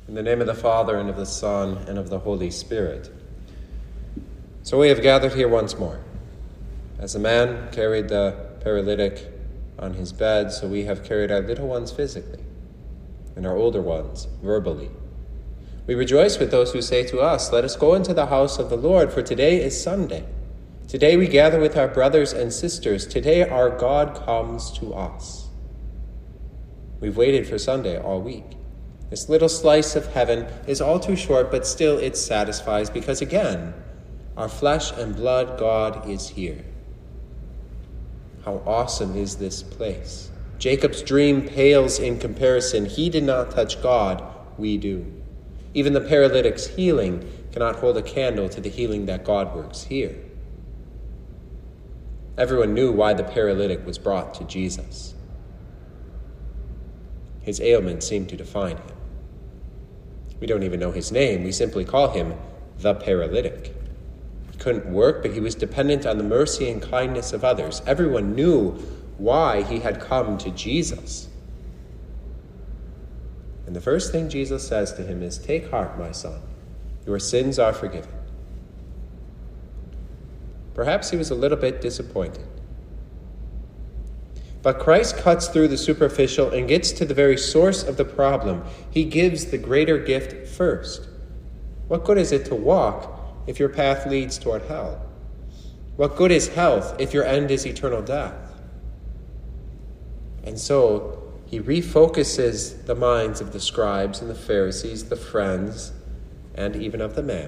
In the name of the Father, and of the Son, and of the Holy Spirit. So we have gathered here once more. As a man carried the paralytic on his bed, so we have carried our little ones physically, and our older ones verbally. We rejoice with those who say to us, "Let us go into the house of the Lord, for today is Sunday. Today we gather with our brothers and sisters. Today our God comes to us." We've waited for Sunday all week. This little slice of heaven is all too short, but still it satisfies, because again, our flesh and blood God is here. How awesome is this place? Jacob's dream pales in comparison. He did not touch God, we do. Even the paralytic's healing cannot hold a candle to the healing that God works here. Everyone knew why the paralytic was brought to Jesus. His ailment seemed to define him. We don't even know his name. We simply call him the paralytic. He couldn't work, but he was dependent on the mercy and kindness of others. Everyone knew why he had come to Jesus. And the first thing Jesus says to him is, "Take heart, my son. Your sins are forgiven." Perhaps he was a little bit disappointed. But Christ cuts through the superficial and gets to the very source of the problem. He gives the greater gift first. What good is it to walk if your path leads toward hell? What good is health if your end is eternal death? And so he refocuses the minds of the scribes and the Pharisees, the friends, and even of the man.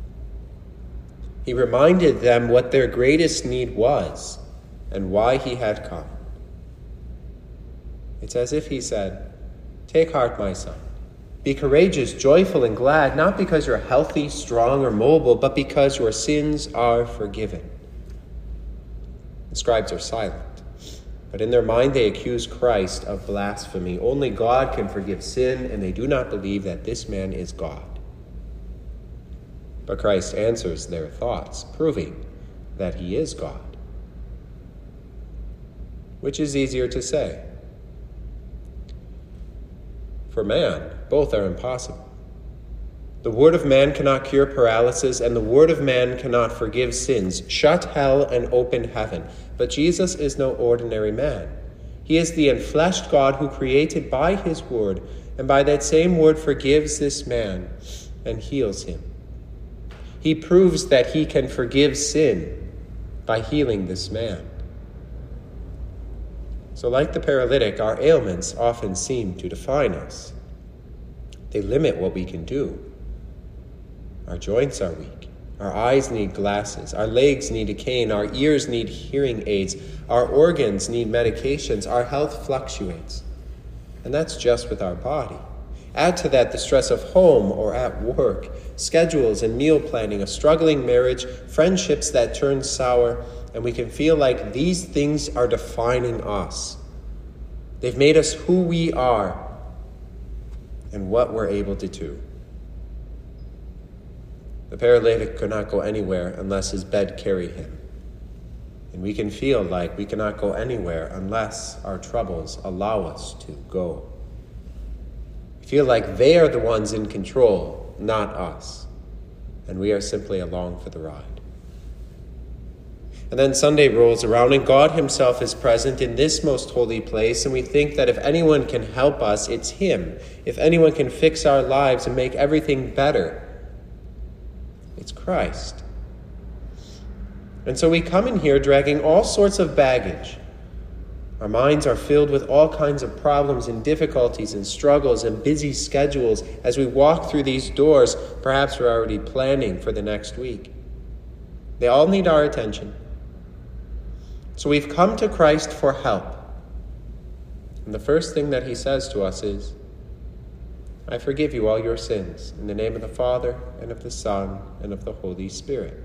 He reminded them what their greatest need was and why he had come. It's as if he said, "Take heart, my son. Be courageous, joyful, and glad, not because you're healthy, strong, or mobile, but because your sins are forgiven." The scribes are silent, but in their mind they accuse Christ of blasphemy. Only God can forgive sin, and they do not believe that this man is God. But Christ answers their thoughts, proving that he is God. Which is easier to say? For man, both are impossible. The word of man cannot cure paralysis, and the word of man cannot forgive sins, shut hell, and open heaven. But Jesus is no ordinary man. He is the enfleshed God who created by his word, and by that same word forgives this man and heals him. He proves that he can forgive sin by healing this man. So like the paralytic, our ailments often seem to define us. They limit what we can do. Our joints are weak. Our eyes need glasses. Our legs need a cane. Our ears need hearing aids. Our organs need medications. Our health fluctuates. And that's just with our body. Add to that the stress of home or at work, schedules and meal planning, a struggling marriage, friendships that turn sour, and we can feel like these things are defining us. They've made us who we are and what we're able to do. The paralytic could not go anywhere unless his bed carried him. And we can feel like we cannot go anywhere unless our troubles allow us to go. We feel like they are the ones in control, not us. And we are simply along for the ride. And then Sunday rolls around and God himself is present in this most holy place, and we think that if anyone can help us, it's him. If anyone can fix our lives and make everything better, it's Christ. And so we come in here dragging all sorts of baggage. Our minds are filled with all kinds of problems and difficulties and struggles and busy schedules. As we walk through these doors, perhaps we're already planning for the next week. They all need our attention. So we've come to Christ for help. And the first thing that he says to us is, "I forgive you all your sins, in the name of the Father, and of the Son, and of the Holy Spirit."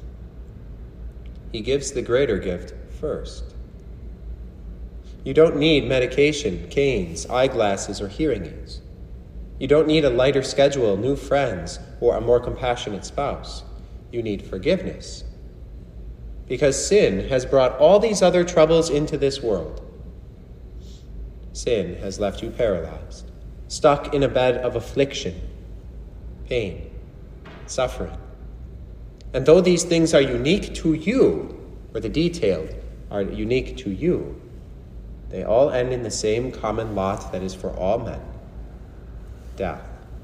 He gives the greater gift first. You don't need medication, canes, eyeglasses, or hearing aids. You don't need a lighter schedule, new friends, or a more compassionate spouse. You need forgiveness. Because sin has brought all these other troubles into this world. Sin has left you paralyzed, stuck in a bed of affliction, pain, suffering. And though these things are unique to you, or the detailed are unique to you, they all end in the same common lot that is for all men: death.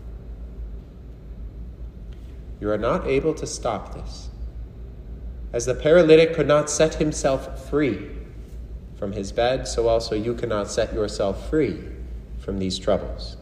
You are not able to stop this. As the paralytic could not set himself free from his bed, so also you cannot set yourself free from these troubles.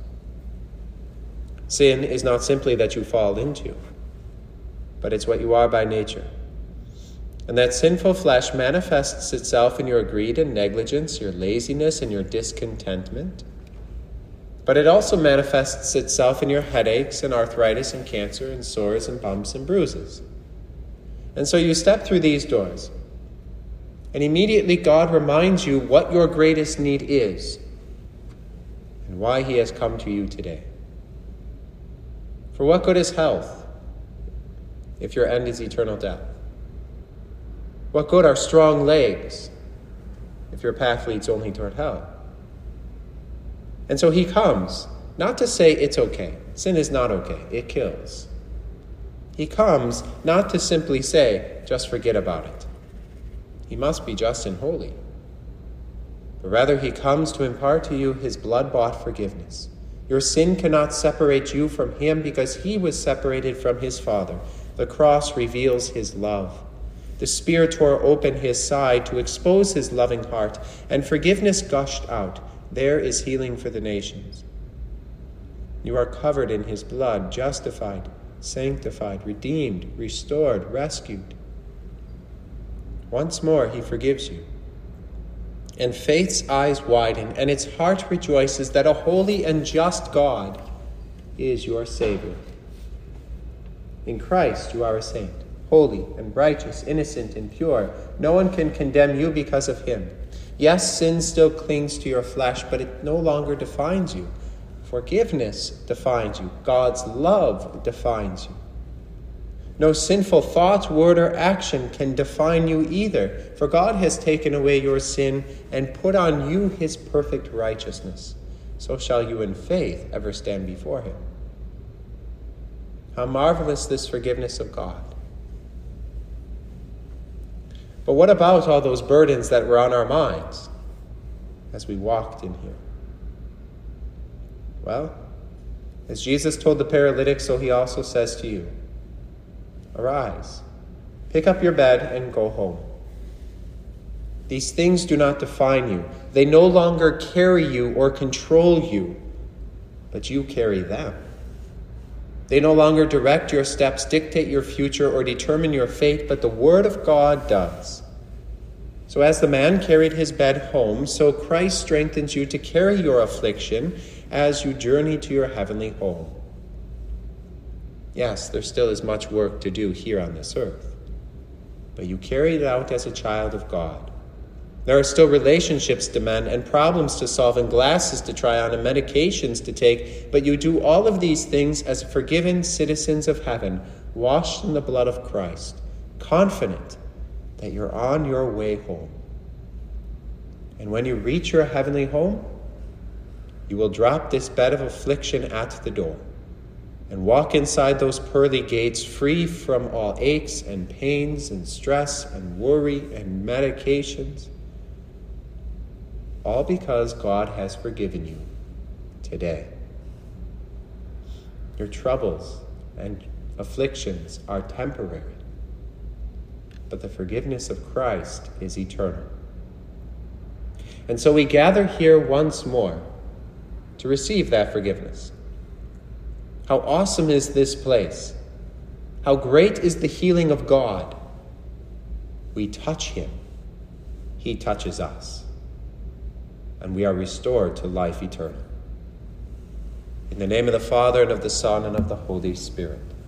Sin is not simply that you fall into, but it's what you are by nature. And that sinful flesh manifests itself in your greed and negligence, your laziness and your discontentment. But it also manifests itself in your headaches and arthritis and cancer and sores and bumps and bruises. And so you step through these doors, and immediately God reminds you what your greatest need is and why he has come to you today. For what good is health if your end is eternal death? What good are strong legs if your path leads only toward hell? And so he comes, not to say it's okay. Sin is not okay. It kills. He comes not to simply say, just forget about it. He must be just and holy. But rather he comes to impart to you his blood-bought forgiveness. Your sin cannot separate you from him because he was separated from his Father. The cross reveals his love. The spear tore open his side to expose his loving heart, and forgiveness gushed out. There is healing for the nations. You are covered in his blood, justified, sanctified, redeemed, restored, rescued. Once more he forgives you. And faith's eyes widen, and its heart rejoices that a holy and just God is your Savior. In Christ you are a saint, holy and righteous, innocent and pure. No one can condemn you because of him. Yes, sin still clings to your flesh, but it no longer defines you. Forgiveness defines you. God's love defines you. No sinful thought, word, or action can define you either, for God has taken away your sin and put on you his perfect righteousness. So shall you in faith ever stand before him. How marvelous this forgiveness of God. But what about all those burdens that were on our minds as we walked in here? Well, as Jesus told the paralytic, so he also says to you, arise, pick up your bed and go home. These things do not define you. They no longer carry you or control you, but you carry them. They no longer direct your steps, dictate your future, or determine your fate, but the Word of God does. So as the man carried his bed home, so Christ strengthens you to carry your affliction as you journey to your heavenly home. Yes, there still is much work to do here on this earth, but you carry it out as a child of God. There are still relationships to mend and problems to solve and glasses to try on and medications to take, but you do all of these things as forgiven citizens of heaven, washed in the blood of Christ, confident that you're on your way home. And when you reach your heavenly home, you will drop this bed of affliction at the door and walk inside those pearly gates free from all aches and pains and stress and worry and medications. All because God has forgiven you today. Your troubles and afflictions are temporary, but the forgiveness of Christ is eternal. And so we gather here once more to receive that forgiveness. How awesome is this place? How great is the healing of God? We touch him. He touches us. And we are restored to life eternal. In the name of the Father, and of the Son, and of the Holy Spirit.